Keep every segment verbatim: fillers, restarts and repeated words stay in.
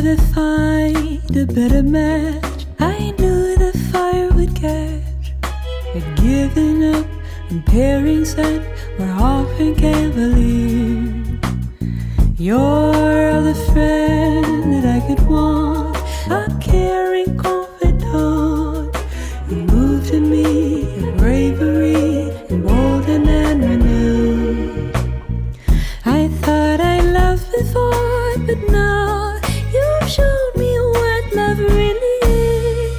to find a better match. I knew the fire would catch. Had given up on pairings that were often cavalier. You're the friend that I could want, a caring confidant. You moved to me in bravery, emboldened and renewed. I thought I loved before, but now you've shown me what love really is.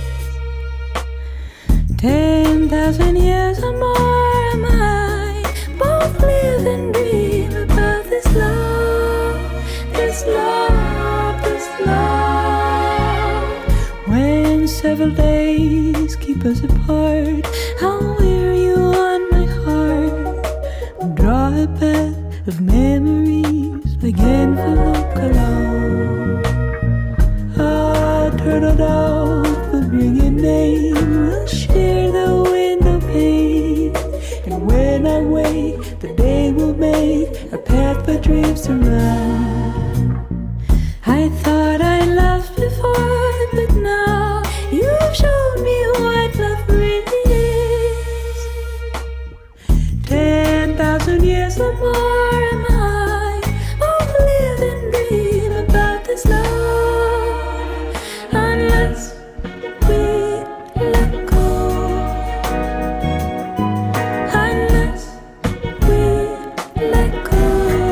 Ten thousand years or more am I, both live and dream about this love, this love, this love. When several days keep us apart, I'll wear you on my heart. Draw a path of memories like envelope cologne. Ah, turtle dove will bring your name. We'll share the window pane, and when I wake, the day will make a path for dreams to run. I thought I loved before, but now you've shown me what love really is. Ten thousand years or more am I, both live and dream about this love. Unless we let go, unless we let go,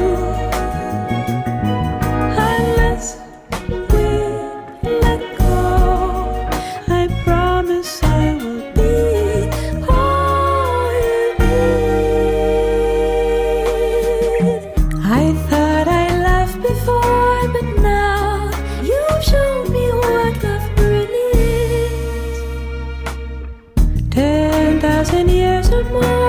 unless we let go, I promise I will be all you need. I thought I loved before, but now you've shown me what love really is. Ten thousand years or more